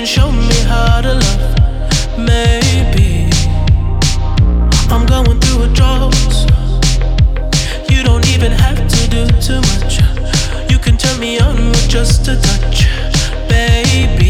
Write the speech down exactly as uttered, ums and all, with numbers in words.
can show me how to love. Maybe I'm going through a drought. You don't even have to do too much. You can turn me on with just a touch, baby.